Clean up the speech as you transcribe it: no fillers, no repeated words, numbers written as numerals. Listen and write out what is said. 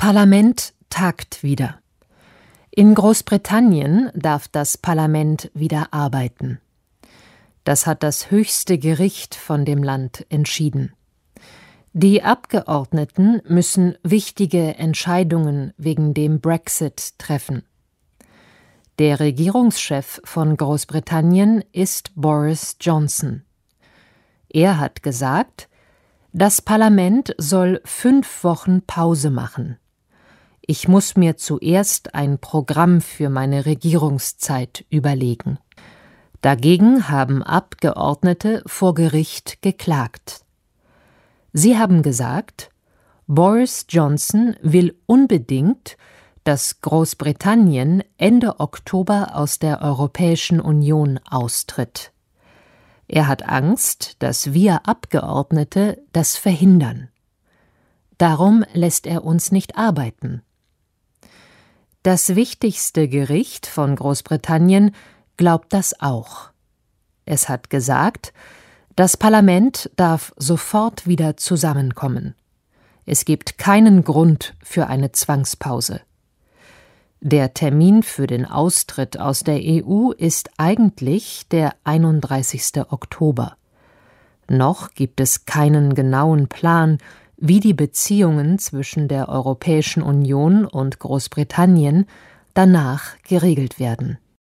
Parlament tagt wieder. In Großbritannien darf das Parlament wieder arbeiten. Das hat das höchste Gericht von dem Land entschieden. Die Abgeordneten müssen wichtige Entscheidungen wegen dem Brexit treffen. Der Regierungschef von Großbritannien ist Boris Johnson. Er hat gesagt, das Parlament soll 5 Wochen Pause machen. Ich muss mir zuerst ein Programm für meine Regierungszeit überlegen. Dagegen haben Abgeordnete vor Gericht geklagt. Sie haben gesagt, Boris Johnson will unbedingt, dass Großbritannien Ende Oktober aus der Europäischen Union austritt. Er hat Angst, dass wir Abgeordnete das verhindern. Darum lässt er uns nicht arbeiten. Das wichtigste Gericht von Großbritannien glaubt das auch. Es hat gesagt, das Parlament darf sofort wieder zusammenkommen. Es gibt keinen Grund für eine Zwangspause. Der Termin für den Austritt aus der EU ist eigentlich der 31. Oktober. Noch gibt es keinen genauen Plan, wie die Beziehungen zwischen der Europäischen Union und Großbritannien danach geregelt werden.